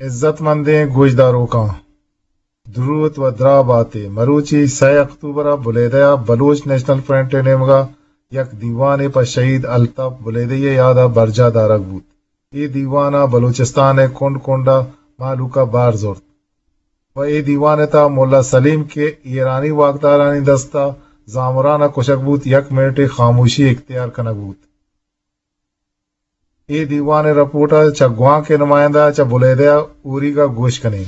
عزت مندیں گوجداروں کا دروت و درا باتے مروچی 6 اکتوبر بلیدیا بلوچ نیشنل فرنٹ نیمگا یک دیوان پر شہید الطف بلیدی یادا برجا دارک بود ای دیوانا بلوچستان کنڈ کنڈا مالوکا بار زورت و ای دیوان تا مولا سلیم کے ایرانی واقدارانی دستا زامرانا کشک بود یک منٹ خاموشی اختیار کنک بود ای دیوان رپورٹا چا گواں کے نمائندہ چا بلیدیا اوری کا گوش کنے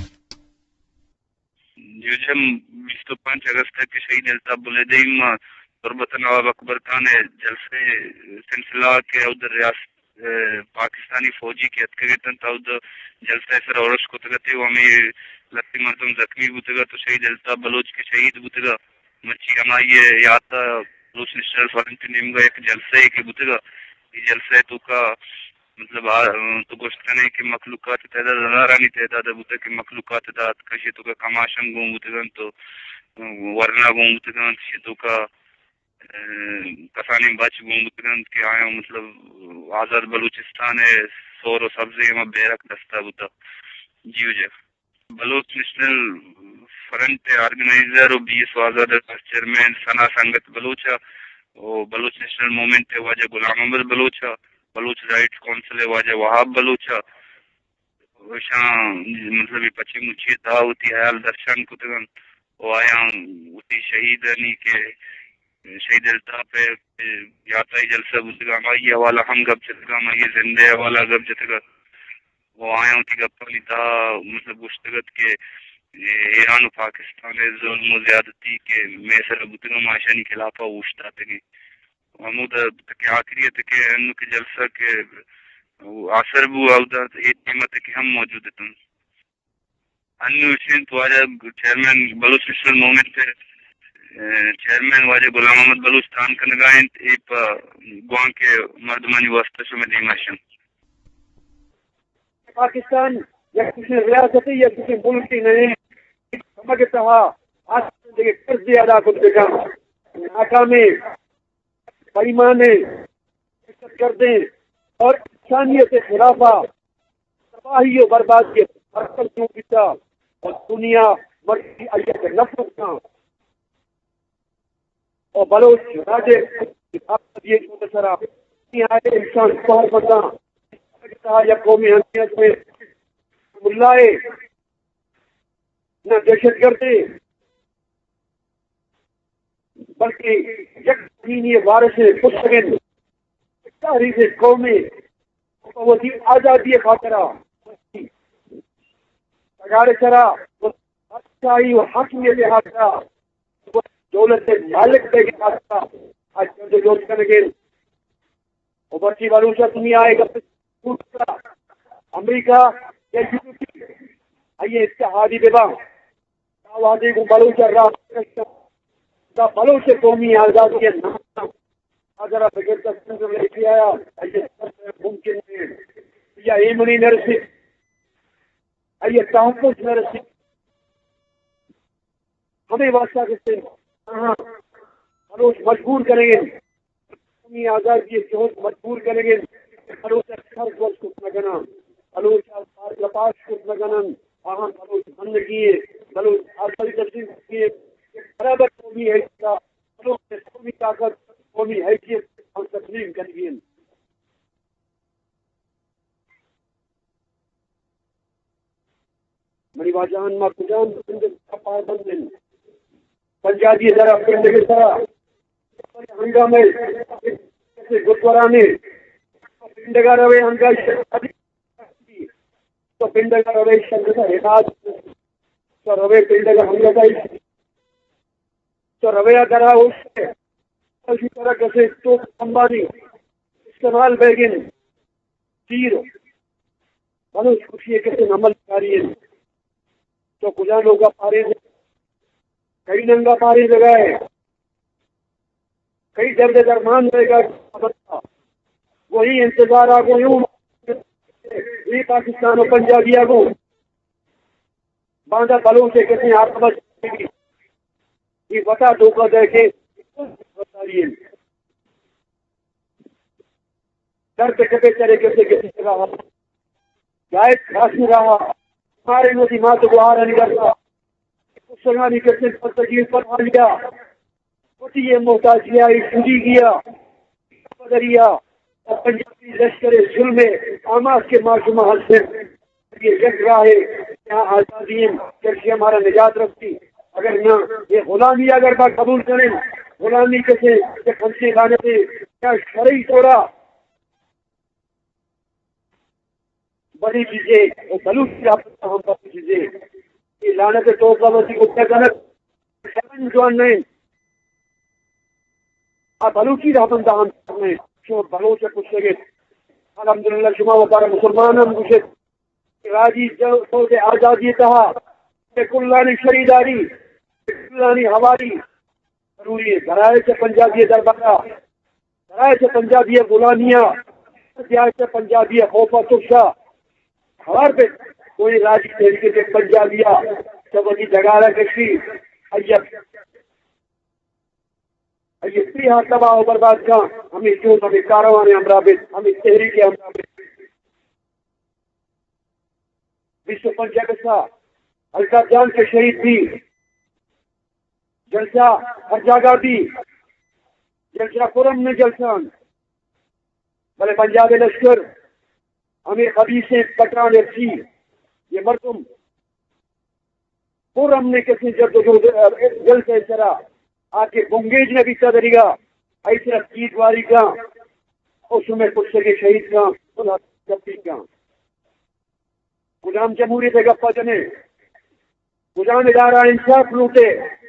جو 25 اگست کے شہید الطاف بلیدیم تربت نواب اکبر خان جلسے سلسلہ کے ادھر ریاست پاکستانی فوجی کے اتکگتن تا ادھر جلسہ سر عرش کو تگتے و ہمیں لگتی مردم زخمی بودگا تو شہید الطاف بلوچ کے شہید بودگا مچی ہمائی یاتا بلوچ نیشنل فرنٹ نیمگا ایک جلسہ کے بودگا یہ جلسہ تو کا مطلب تو گوشت کرنے کہ مخلوقات تعداد ہزارانی تعداد بوتے کہ مخلوقات تعداد کشی تو کا کماشم گون بوتگن تو ورنا گون بوتگن کشی تو کا کسانی بچ گون بوتگن کہ آیا مطلب آزاد بلوچستان ہے سور و سبزی میں بیرک دستا بوتا جیو جا بلوچ نیشنل فرنٹ آرگنائزر و بی ایس آزاد چیئرمین سنا سنگت بلوچا و بلوچ نیشنل مومنٹ واجہ غلام احمد بلوچا بلوچ رائٹ کونسل واجہ وہاب بلوچا وشان مطلب پچی مچی دعوتی حیال درشن کتگن و آیا اتی شہید نہیں کہ شہید الطاف یاتائی جلسہ بودگا مائی حوالہ ہم گب جتگا مائی زندے حوالہ گب جتگا وہ آیا اتی گپنی تا مطلب گشتگت کے ایران و پاکستان ظلم و زیادتی کے میسر بودگا معاشانی خلافہ وشتا تگی محمود کہ آخری تک انو کے جلسہ کے اثر بو اودا یہ قیمت کہ ہم موجود تم انو شین تو آجا chairman Baloch national movement chairman واجہ غلام احمد بلوچستان کا نگاہیں ایپ گوان کے مردمانی واسطہ شو میں دیماشن پاکستان یا کسی ریاستی یا کسی ملکی نہیں سمجھتا ہے آج زندگی قرض ادا کرتے گا ناکامی بےایمانے کردیں اور انسانیت کے خلاف تباہی و بربادی برکت کیوں پیتا اور دنیا مرضی ایت نفرت کا اور بلوچ راجے یہ متصرا آئے انسان بہت بڑا کہا یا قومی حیثیت میں ملائے نہ دہشت گردی بلکہ یک دینی وارث مستقل تاریخ قومی وہی آزادی خاطرہ اگارے چرا بادشاہی و حاکمیت خاطرہ دولت مالک پہ خاطرہ آج کل جو کرنے گے وہ بچی بلوچا دنیا آئے گا امریکہ یا یورپی آئیے اتحادی ببا آوازی کو بلوچا راہ بلوچ قومی آزادی ہے اگر آپ بغیر تصویر لے کے آیا آئیے ممکن ہے یا ایمنی نرسی آئیے تحفظ نرسی ہمیں واسطہ کرتے ہیں بلوچ مجبور کریں گے قومی آزادی بہت مجبور کریں گے بلوچ خرچ ورز کچھ نہ گنا بلوچ لپاش کچھ نہ گنا آہاں بلوچ بند کیے بلوچ آسائی تصویر کیے برابر قومی حیثیت بلوچ قومی طاقت قومی حیثیت اور تسلیم کر گئے میری واجہان ماں کجان پائے بندن پنجابی ذرا پنڈ کے طرح ہنگامے گردوارے پنڈ کا روے ہنگا تو پنڈ کا روے شنگ کا حفاظ تو روے پنڈ کا ہنگا کا تو رویہ کرا اس سے اسی طرح کیسے تو امبانی استعمال بیگن تیر بلوچ خوشی کیسے عمل کاری ہے تو کجا لوگ پارے کئی ننگا پاری لگائے کئی درد درمان رہے گا وہی انتظار آگو یوں یہ پاکستان و پنجابی آگو باندھا بلوں سے کسی آپ بچے گی یہ بتا دھوکہ دے کے بتائیے در پہ کبھی طریقے سے کسی جگہ گائے گھاس میں رہا ہمارے نوی مات کو آ نہیں کرتا سنانی کے صرف تجیل پر لیا وہی یہ محتاج کیا شدی کیا دریا اور پنجابی لشکر ظلم آماد کے معصومہ حسن یہ جگ رہا ہے یہاں آزادی جیسے ہمارا نجات رکھتی اگر نہ یہ غلامی اگر بات قبول کریں غلامی کیسے کھنسے لانے سے کیا شرعی طورا بڑی چیزیں وہ بلوچ ہم بڑی چیزیں یہ لانے سے تو وسی کو غلط جو نہیں بلوچی رحمن دہان میں شو بلوچ کچھ لگے الحمدللہ شما وقار مسلمان ہم کچھ راجی جو سے آزادی کہا کہ کلانی شریداری کلانی ہواری ضروری ہے ذرائع سے پنجابی دربارہ ذرائع سے پنجابی غلامیاں ذرائع سے پنجابی خوفہ ترشا ہمار پہ کوئی راجی طریقے سے پنجابیہ جب ابھی جگارہ کشی یہ تباہ و برباد کا ہمیں جو ہمیں کاروان امرابط ہمیں تحریک امرابط 250 الکا جان کے شہید بھی جلسہ ہر جگہ بھی جلسہ پورم میں جلسان بھلے پنجاب لشکر ہمیں خبی سے پٹران رسی یہ مردم پورم نے کسی جلسے چرا آپ کے بنگیج نے بھی چدری گا ایسا چیت واری کا اس میں کچھ سگے شہید کا کا غلام جمہوریت گپا جنے غلام ادارہ انصاف لوٹے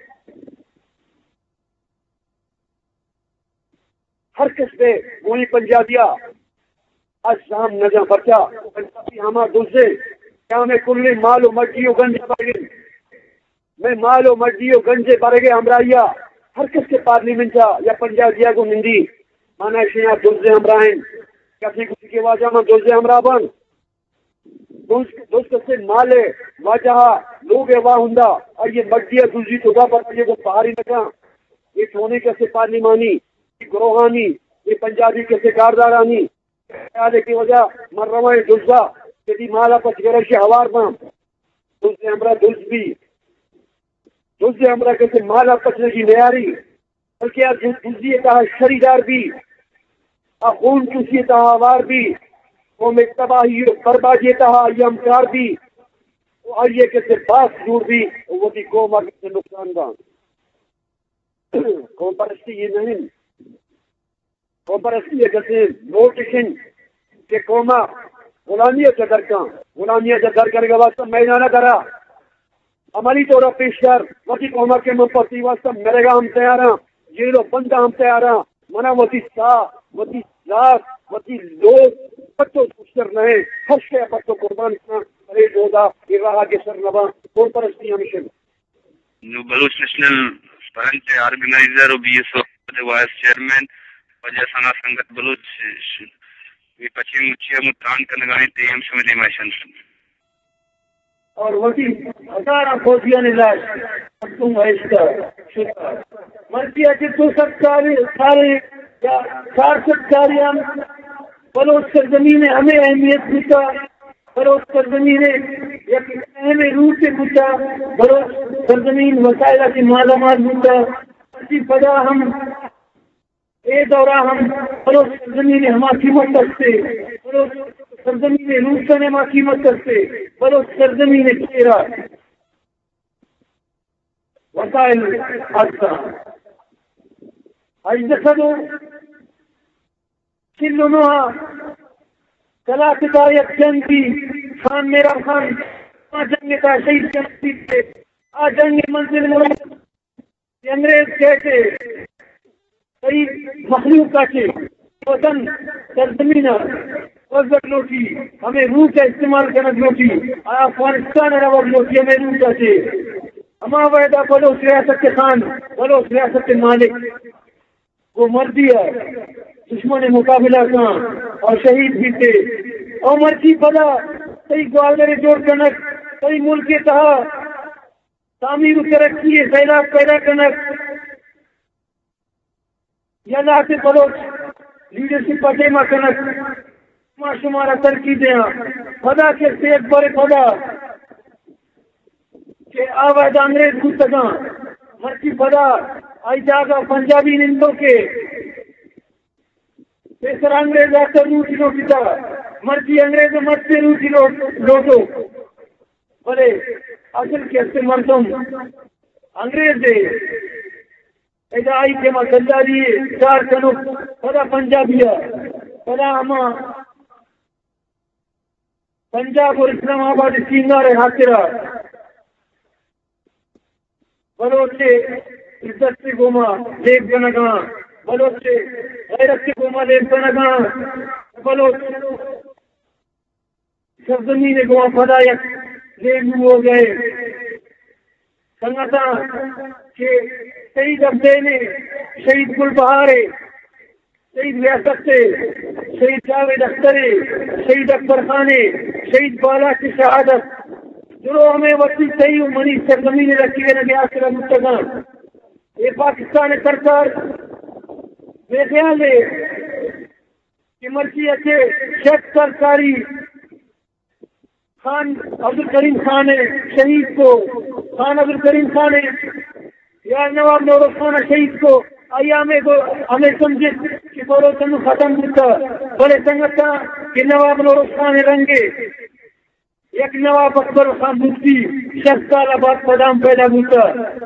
ہر کس پہ وہی پنجابیہ ازام نجا بچا پنجابی ہما دوسرے کیا میں کل مال و مٹی و گنج بڑھ گئی میں مال و مٹی و گنجے بڑھ گئے ہمراہیا ہر کس کے پارلیمنٹ یا پنجابیہ کو نندی مانا شیا دوسرے ہمراہیں کسی کسی کے واجہ میں دوسرے ہمراہ بن دوست سے مالے واجہ لوگ واہ ہندا اور یہ مٹی دوسری صبح پر یہ کو پہاڑی لگا یہ سونے کیسے پارلیمانی گروہانی یہ پنجابی کیسے کاردارانی کی وجہ مر رہا ہے دوسرا کہ مالا پچ گرش ہوار بام دوسرے ہمراہ دوسرے ہمراہ کیسے مالا پچنے کی معیاری بلکہ دوسری کہا شریدار بھی خون چوسی کہا وار بھی وہ میں تباہی بربادی کہا یہ امکار بھی اور یہ کیسے باس دور بھی وہ بھی قوم کے نقصان دہ قوم پرستی یہ نہیں قوم پرستی ہے کیسے نوٹیشن کہ قوما غلامیت کے درکاں غلامیت کے در کرے گا واسطہ میدانہ کرا عملی طور پر پیش کر وقتی قوما کے منفرتی واسطہ میرے گا ہم تیار ہیں یہ لوگ بندہ ہم تیار ہیں منا وتی سا وتی ذات وتی لوگ بچوں کر رہے ہر شے بچوں قربان کرے جودا یہ رہا کے سر نبا قوم پرستی ہمیشہ جو بلوچ نیشنل فرنٹ آرگنائزر اور B S O vice chairman وجہ سنا سنگت بلوچ یہ پچھم مچیا متان کرنے گانے تیم شمدی مائشن اور وہی ہزارہ فوجیاں نے لاش تم اس کا شکر مرضی ہے کہ تو سارے چار سرکاریاں بلوچ سرزمین ہمیں اہمیت دیتا بلوچ سرزمین ایک اہم روح سے پوچھا بلوچ سرزمین وسائل کی معلومات دیتا اسی فضا ہم اے دورہ ہم بلوچ سرزمین ہما قیمت کرتے بلوچ سرزمین روسن ہما قیمت کرتے بلوچ سرزمین کیرا وسائل حادثہ اجدسدو کلنوها ثلاثة آیت جنگ بھی خان میرا خان جنگ کا شہید جنگ تھے جنگ منزل میں انگریز کہتے کئی مخلوق کا تھے وطن سرزمین وزت لوٹی ہمیں روح کا استعمال کرنا لوٹی افغانستان رواب لوٹی ہمیں روح کا تھے ہما وعدہ بلوچ ریاست کے خان بلوچ ریاست کے مالک وہ مردی ہے دشمن مقابلہ کا اور شہید بھی تھے عمر کی پدا کئی گوادر جوڑ کنک کئی ملک کے کہا تعمیر ترقی سیلاب پیدا کنک یا لاتے بلوچ لیڈرشپ پٹے ما کنک ما شمارا ترقی دیا خدا کے سیت بڑے خدا کہ آواز انگریز گفتگاں مرچی پدا آئی جاگا پنجابی نندوں کے پیسر انگریز آتا روٹی روٹیتا مرچی انگریز مرچی روٹی لوٹو بلے اصل کیسے مردم انگریز دے ایسا آئی کہ ماں گنداری چار کنو پدا پنجابیہ پدا ہما پنجاب اور اسلام آباد سینگار ہاتھرا بلوچے عزت سے گوما لیک بنگاں بلوچے غیرت سے گوما لیک بنگاں بلوچ سرزمین گوما پدا یک لیک ہو گئے سنگتا کہ شہید عبدین شہید گل بہارے شہید ریاست سے شہید جاوید اختر شہید اکبر خان شہید بالا کی شہادت جو ہمیں وقتی صحیح منی سرزمین رکھی گئے نبی آخر مستقان یہ پاکستان سرکار بے خیال ہے کہ مرچی اچھے شخص سرکاری خان عبد الکریم خان شہید کو خان عبد الکریم خان یا نواب نور خان شہید کو ایامے کو ہمیں سمجھے کہ بولو تنو ختم ہوتا بڑے سنگتا کہ نواب نور خان رنگے ایک نواب اکبر خان مفتی 60 سال بعد پدام پیدا ہوتا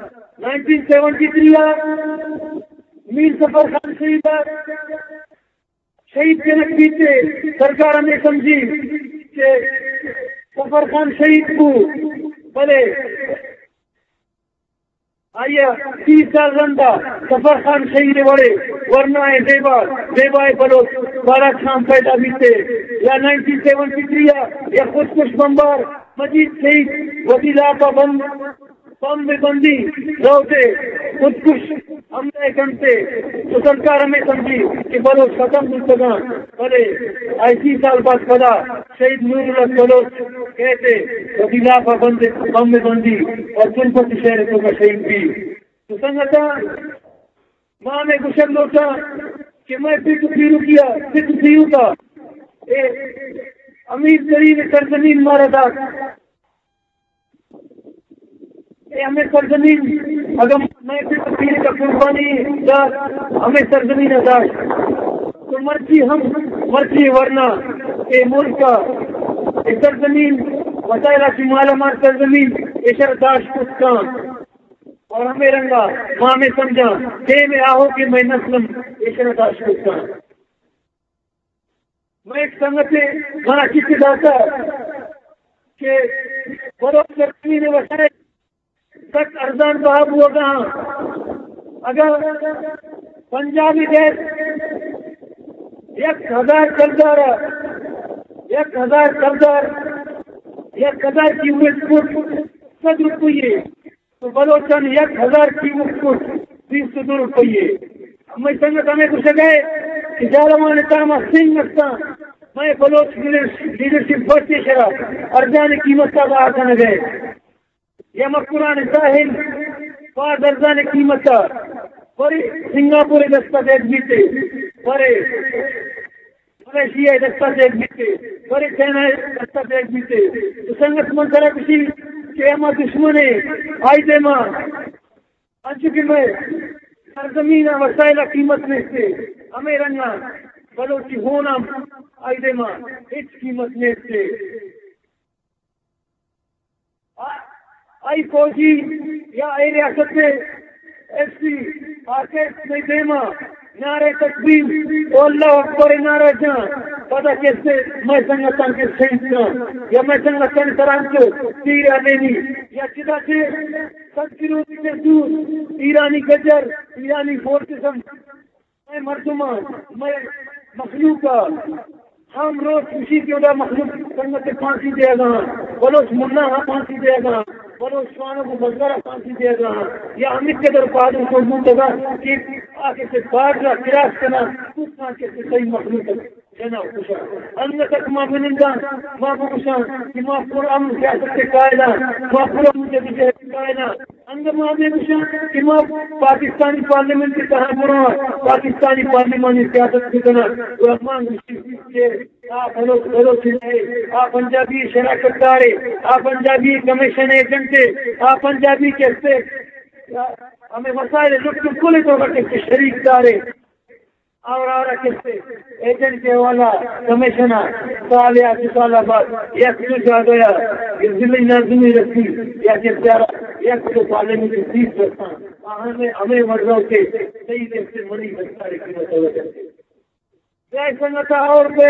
1973 میر سفر خان شہید کے نقصی سے سرکار ہمیں سمجھی کہ سفر خان شہید کو بلے آئیے 30 سال رندہ سفر خان شہید بڑے ورنہ دیبا بلوچ 12 شام پیدا بیتے یا 1973 یا خودکش بمبار مجید شہید وزیر آقا بم میں بندی روتے خودکش حملے کرتے تو سرکار ہمیں سمجھی کہ بلوچ ختم مستگاں بلے 80 سال بعد پدا شہید نور اللہ بلوچ کہتے وزیر آقا بم میں بندی اور جنپت شہر کو کا شہید بھی تو سنگتا ماں میں گشن لوٹا کہ میں پھر پیرو کا امیر ترین سرزمین مارا تھا ہمیں سرزمین اگر میں پھر کا قربانی دار ہمیں سرزمین اداش تو مرچی ورنہ اے ملک کا سرزمین وسائل کی مالا مال سرزمین اشر داش کان اور ہمیں رنگا ماں میں سمجھا دے میں آہو کہ میں نسلم اشر داش کان میں ایک سنگت بڑا کسی داتا کہ بروک سرزمین وسائل تک ارزان بہاب ہوا کہاں اگر پنجابی گیس 1000 قرضدار 1000 کیوبک فٹ 100 روپیے تو بلوچن 1000 کیوبک فٹ 200 روپیے میں سنگت ہمیں کچھ گئے کہ جالمان تاما سنگھ نکتا میں بلوچ لیڈرشپ بڑھتی شراب ارزان قیمت کا باہر کھانا گئے یا مقران ساحل بعد ارزان قیمت کا بڑی سنگاپور دستاویز بیتے بڑے ملیشیا دستاویز بیتے بڑے چائنا دستاویز بیتے تو سنگت من کرا کسی کہ ہما دشمن آئی دے ماں انچو کہ میں سرزمین وسائل قیمت میں سے ہمیں رنگا بلوچی ہونا آئی دے ماں اس قیمت میں سے آئی فوجی یا اے ریاست میں ایس پی آرکیسٹ میں دیما نعرے تکبیر او اللہ اکبر نعرہ جان پتہ کیسے میں سنگتان کے سینٹ جان یا میں سنگتان کران کو تیر آلینی یا چدا سے 7 کلومیٹر سے دور ایرانی گجر ایرانی فورٹزم میں مردمہ میں مخلوقہ ہم روز خوشی کی وجہ مخلوق سنگت پھانسی دے گا بلوچ منا پھانسی دے گا بلوچ شوانوں کو بزرہ پھانسی دے گا یا امید کے در پادوں کو منتظر کہ آکے سے پاڑنا کراس کرنا کچھ آکے سے صحیح مخلوق جنا خوشا انگا تک ماں بنندان ماں بکشان کہ ماں پر امن سیاست سے قائدہ ماں پر امن سے بجہ قائدہ انگمانے کما پاکستانی پارلیمنٹ کی طرح برا پاکستانی پارلیمانی سیاست کی طرح رحمان آپ پنجابی شراکت دارے آپ پنجابی کمیشن ایجنٹ آپ پنجابی کیسے ہمیں مسائل کل طور پر شریک دارے اور کیسے ایجنٹ کے والا کمشنر سال یا سال بعد یا کچھ آ گیا ضلع نازمی رکھی یا یا کچھ پارلیمنٹ کی فیس رکھتا ہمیں مرضوں کے صحیح سے منی بچتا ہے سنگتا اور پہ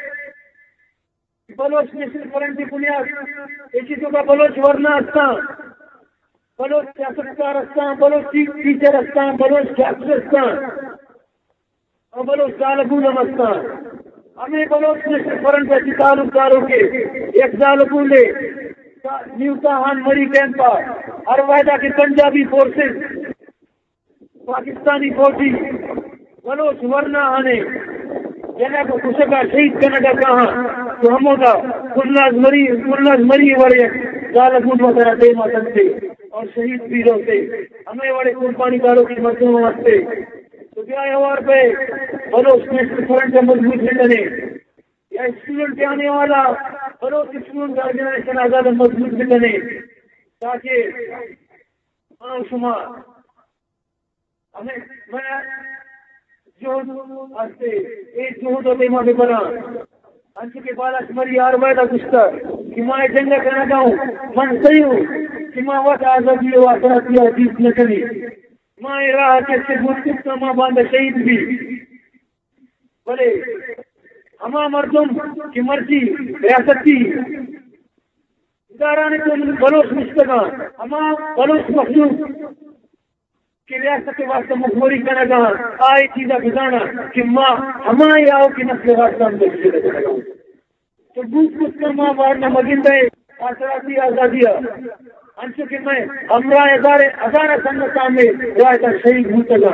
بلوچ نیشنل فرنٹ کی بنیاد یہ چیزوں کا بلوچ ورنہ ہستا بلوچ سیاستکار ہستا بلوچ ٹیچر ہستا بلوچ ڈاکٹر ہستا اور بلوچ طالبون ہستا ہمیں بلوچ نیشنل فرنٹ ایسی تعلق داروں کے ایک طالبون نیوتاہان مری کیمپا ہر وحدہ کے پنجابی فورسز پاکستانی فوجی بلوچ ورنہ آنے جنہ کو کشکا شہید کرنے کا کہاں تو ہموں کا کلناز مری وڑے طالبون وغیرہ دے ماتن سے اور شہید بھی ہوتے ہمیں وڑے قربانی داروں کی مردوں واسطے تو کیا اور پہ بلوچ نیشنل فرنٹ کا مضبوط بنے یا اسٹوڈنٹ کے آنے والا بلوچ اسٹوڈنٹ آرگنائزیشن آزاد مضبوط بنے تاکہ شما ہمیں میں جوہد آستے ایک جوہد و دیمہ بھی بنا انچہ کے بالا شمری آروائدہ گشتا کہ ماں جنگہ کرنا گاؤں من صحیح ہوں کہ ماں وقت آزادی و آسراتی حدیث نہ کریں ماں راہ کے سے مرکز کا ماں باندھا شہید بھی بلے ہما مردم کی مرضی ریاستی ادارہ نے تو بلوچ مشتگان ہما بلوچ مخلوق کی ریاست کے واسطہ مخبوری کرنا گا آئی چیزہ بزانا کہ ماں ہمائی آؤ کی نسل واسطہ ہم دیکھ کرنا گا تو بوت کچھ کر ماں بارنا مگندہ آسراتی آزادیہ انچو کہ میں ہمراہ ہزارہ سنگتہ میں رائے تک شہید ہوتا گا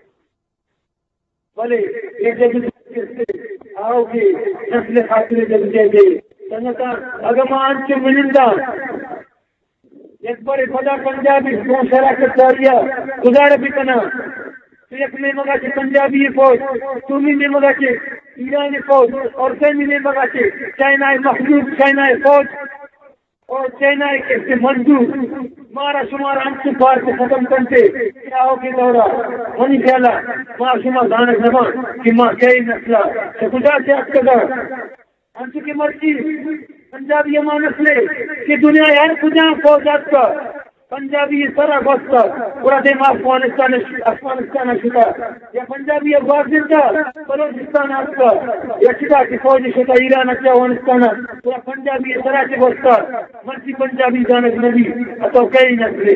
بلے یہ جب آؤ گے نسل خاطر جب دے دے سنگتہ اگر ماں انچو ملندہ ایک بڑے خدا پنجابی شراکت داریا گزارا بھی کنا ایک میں مگا کے پنجابی فوج تمہیں میں مگا کے ایرانی فوج اور سیمی میں مگا کے چائنائی مخلوق چائنائی فوج اور چائنائی کے سے منظور مارا شمار انچو پار سے ختم کرتے کیا ہو کے دورہ منی خیالہ ماں شمار دانک زمان کہ ماں کئی نسلہ سے خدا سے اکتگا انچو کی مرچی پنجابی امان نسلے کہ دنیا ہر خدا فوجات کا پنجابی سرا گوستا پورا دیم افغانستان شتا یا پنجابی افغانستان کا بلوچستان آستا یا شتا کی فوج شتا ایران اچھا افغانستان پورا پنجابی سرا کے گوستا مرچی پنجابی جانک نبی اتو کئی نسلے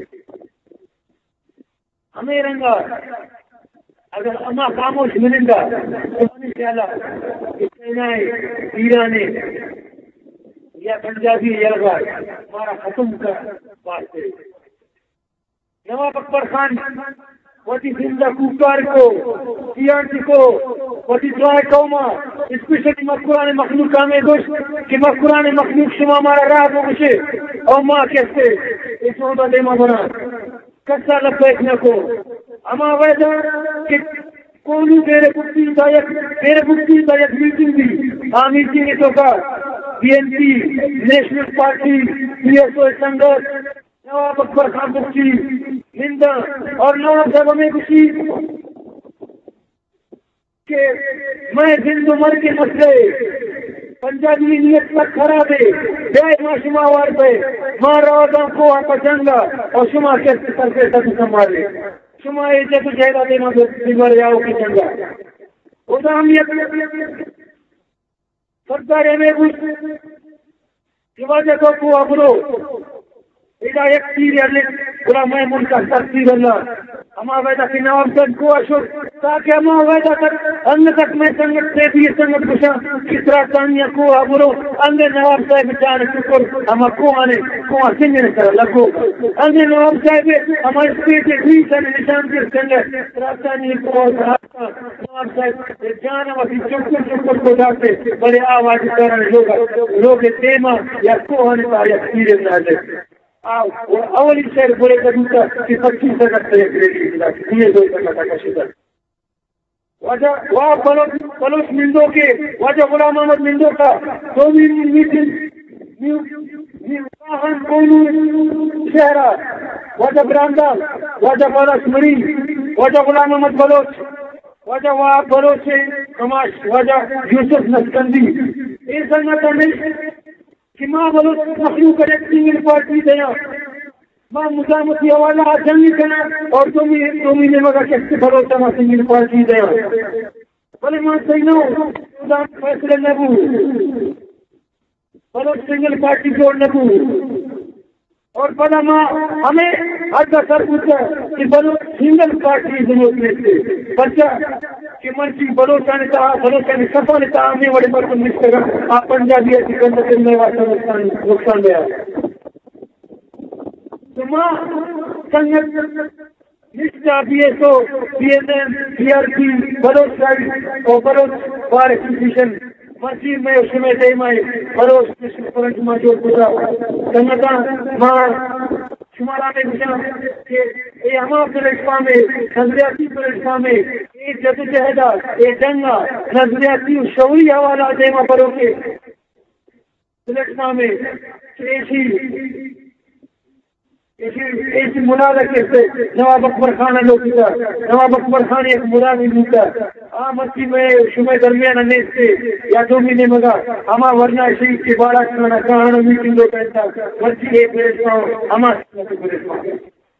ہمیں رنگا اگر اما خاموش ملنگا تو ہمیں خیالہ چینائے ایرانے یا پنجابی یلغا ہمارا ختم کا بات ہے نواب اکبر خان وٹی زندہ کوکار کو سیانسی کو وٹی دعائے قوما اسپیشلی مذکوران مخلوق کامے گوش کہ مذکوران مخلوق شما ہمارا راہ کو گوشے اور ماں کیسے اس عہدہ دیما بنا کسا لبیک نہ کو اما ویدہ کہ کونی میرے بکتی دائک میٹنگ دی آمیتی نے تو کا B N P national party B S O سنگت نواب اکبر خان بخشی ہندہ اور نواب صاحب ہمیں بخشی کہ میں زند عمر کے مسئلے پنجابی نیت تک خراب ہے جائے ماں شما وار پہ ماں روادوں کو آپ جنگا اور شما کیسے سر پہ سب سنبھالے شما ایسے تو جہدہ دینا دیوار جاؤ کی جنگا خدا ہمیت سردار میں کچھ کی وجہ کو ابرو ایک سیریل پورا میں منکا تقسیر اللہ ہما ویدہ کی نواب صاحب کو اشور تاکہ ہما ویدہ تک انگ تک میں سنگت سے بھی سنگت کشا کس طرح تانیہ کو ابرو انگ نواب صاحب چاہنے شکر ہما کو آنے کو سنگنے کر لگو انگ نواب صاحب ہما اسپیٹ ریسن نشان کر سنگت راستانی کو نواب صاحب جانا وقتی چکر کو جاتے بڑے آواز کرنے لوگ دیما یا کو آنے کا یا سیریل نہ دے اول شهر بوله دوستا که 25 اگست یہ دو کرنا کا شکر وجہ وہ بلوچ مندو کے وجہ غلام محمد مندو کا تو بھی شہرہ وجہ براندہ وجہ بلوچ مری وجہ غلام محمد بلوچ وجہ وہ بلوچ کماش وجہ یوسف نسکندی یہ سنگتا نہیں کہ ماں بلوچ مخلوق ایک سنگل پارٹی دیا ماں مزامتی حوالہ جنگی کرنا اور دو مہینے مگا کسی بھروسہ ماں سنگل پارٹی دیا بلے ماں سینو خدا فیصلے نبو بلوچ سنگل پارٹی جوڑ نبو اور پتا ماں ہمیں حد کا سر پوچھا کہ بلوچ سنگل پارٹی ضرورت میں سے بچہ کہ مرچی بلوچانی کہا بلوچانی سفا نے کہا ہمیں بڑے برکن مشتے گا آپ پنجابی ایسی گندہ میں واسطہ نقصان دیا تو ماں سنگت نشتا B S O P N N P R P Baloch side اور بلوچ بار ایسوسیشن مرچی میں اس میں دیمائی بلوچ نشت پرنج ماں جوڑ پورا سنگتا ماں شمارا میں بچا کہ یہ ہمارا پلیٹفارم ہے نظریاتی پلیٹفارم ہے یہ جدوجہدہ یہ جنگا نظریاتی شعوری حوالہ دیما پروں کے پلیٹفارم ہے ایسی مناظر کہتے نواب اکبر خان لوگیتا نواب اکبر خان ایک مناظر لوگیتا مستی میں شمع درمیان نیستے یا 2 مہینے مگا ہما ورنہ شہید کے بارہ کھانا کہانا میٹنگ لوگ کہتا مرچی ایک پلیٹفارم ہما پلیٹفارم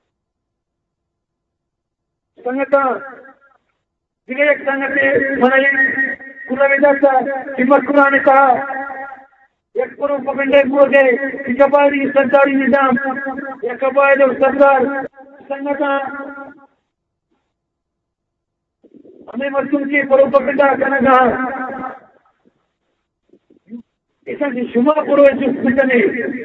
سنگتا دیگر ایک سنگتے منائی کلا میں جاتا حمد قرآن نے کہا ایک پروپیگنڈے ہو گئے کہ قبائلی سرکاری نظام یا قبائل اور سردار سنگتا ہمیں مردم کی پروپیگنڈا کرنا کہا ایسا کہ شما پروے جس بچنے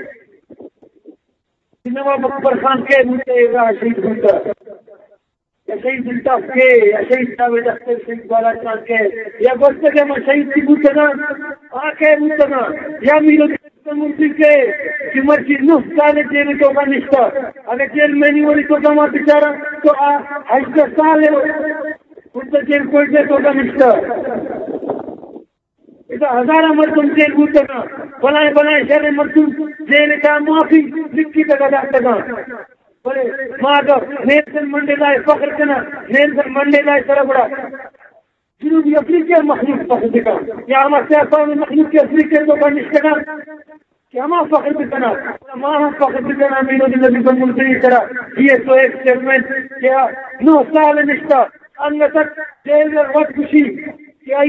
نواب اکبر خان کے مجھے گا شہید ہوتا یا شہید الطاف کے یا شہید جاوید اختر شہید بالا چاند کے یا گوشت کے میں شہید کی بوتنا آکے بوتنا یا میرے ملتی کے کہ مرچی 9 سال جیل تو کا نشتا اگر جیل میں نہیں ہوئی تو کا بیچارہ تو 18 سال ہے اس سے جیل کوئی دے تو کا نشتا ایسا ہزارہ مردم جیل بوتنا بنائے شہر مردم جیل کا معافی لکھی تک ادا بڑے ماں کا نیلسن منڈیلا فخر کرنا نیلسن منڈیلا طرح بڑا جنوبی افریقہ مخلوق فخر دکھا یا ہمارا سیاستوں میں مخلوق کے افریقہ تو بنش کرنا کہ ہمارا فخر دکھنا ماں ہم فخر دکھنا مینو دی نبی کو ملتی طرح یہ تو ایک سیگمنٹ کیا 9 سال نشتا انگ تک جیل وقت خوشی کیا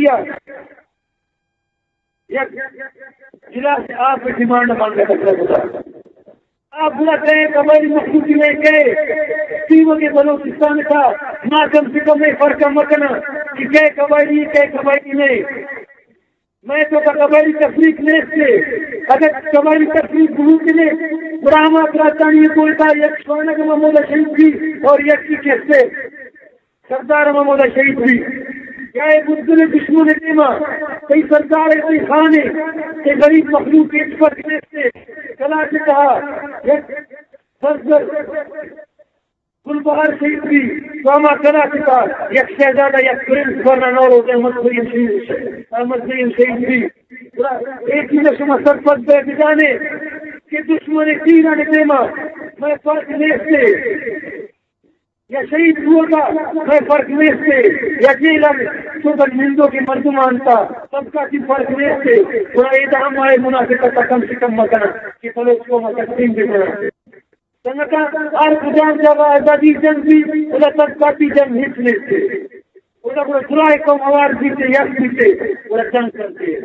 یک ضلع سے آپ ڈیمانڈ مانگا کرتا آپ بلا کہیں قبائلی مخلوقی میں کہے تیموں کے بلوچستان کا نہ کم سے کم فرق مکنا کہ کہے قبائلی نہیں میں تو قبائلی تفریق نہیں سے اگر قبائلی تفریق بلوچ نے برہما پراتانی کوئی تھا یک شوانک محمود شہید بھی اور یک کی کہتے سردار محمود شہید بھی کیا ایک مدل دشمن دیما کئی سردار کوئی خانے کہ غریب مخلوق ایک پر سے کلا سے کہا یک سردر گلبہار شہید بھی سواما کلا سے کہا یک شہزادہ یک پرنس برنانور ہوتے احمد زین شہید بھی ایک ہی نشمہ سر پد بے بجانے کہ دشمن تیرہ نے دیما میں فرق نہیں سے یا شہید ہوگا میں فرق نہیں سے یا جیلہ تو تک ہندو کی مردمانتا سب کا کی فرق نہیں سے تھوڑا ادام آئے منافقہ کا کم سے کم مکنا کہ فلوس کو تقسیم بھی کرنا سنگتا آر خجان جب آزادی جنگ بھی اولا تک پارٹی جنگ ہٹ نہیں سے اولا پورا خلائے کم آوار بیتے یک بیتے اولا جنگ کرتے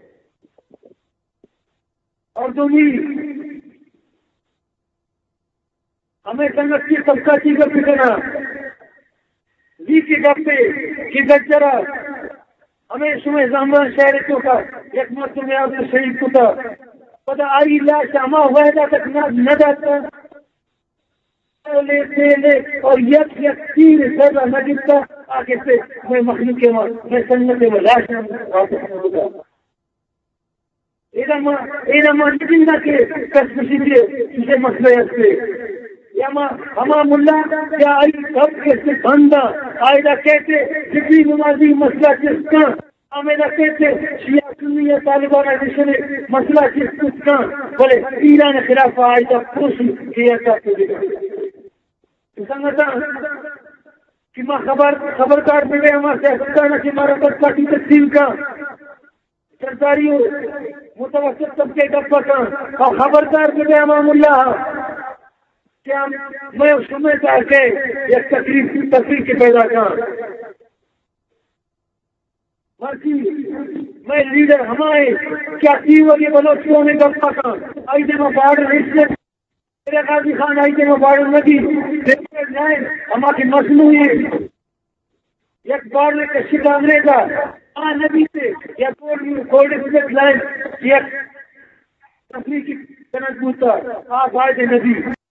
اور دومی ہمیں سنگت کی سب کا چیز پکنا جی کی گپے کی گجرہ ہمیں سمیں زمان شہر تو کا یک مرتب میں آپ شہید کو تھا پتہ آئی لاش ہما وحدہ تک نہ جاتا لے اور یک تیر سیدہ نہ جتا آگے سے میں مخلوق کے میں سنگت میں لاش واپس ہوگا اینا ما نجندہ کے کسبشی کے اسے مسئلہ ہے یا ہما ملا یا آئی سب کے سے بندہ آئیدہ کہتے جبی نمازی مسئلہ کس کا آمیدہ کہتے شیعہ سنی یا طالبان ایڈیشن مسئلہ کس کا بولے ایران خلاف آئیدہ پوسی کیا کرتے دیکھا سنگتا کہ میں خبردار ملے ہمارے سیاستانہ کی مرکز پارٹی تقسیم کا سرکاریوں متوسط طبقے کا پتا اور خبردار ملے امام اللہ کیا میں اس سمے چاہ کے ایک تقریر کی پیدا کر میں لیڈر ہمارے کیا تیو کے بلوچوں نے گپا کا آئی دنوں باڑ رہے میرے قاضی خان آئی دنوں باڑ ندی جائیں ہماری مصنوعی ایک باڑ میں کشی ڈالنے کا نبی سے یا کولڈ لائن ایک تفریح کی صنعت ہوتا آپ آئے نبی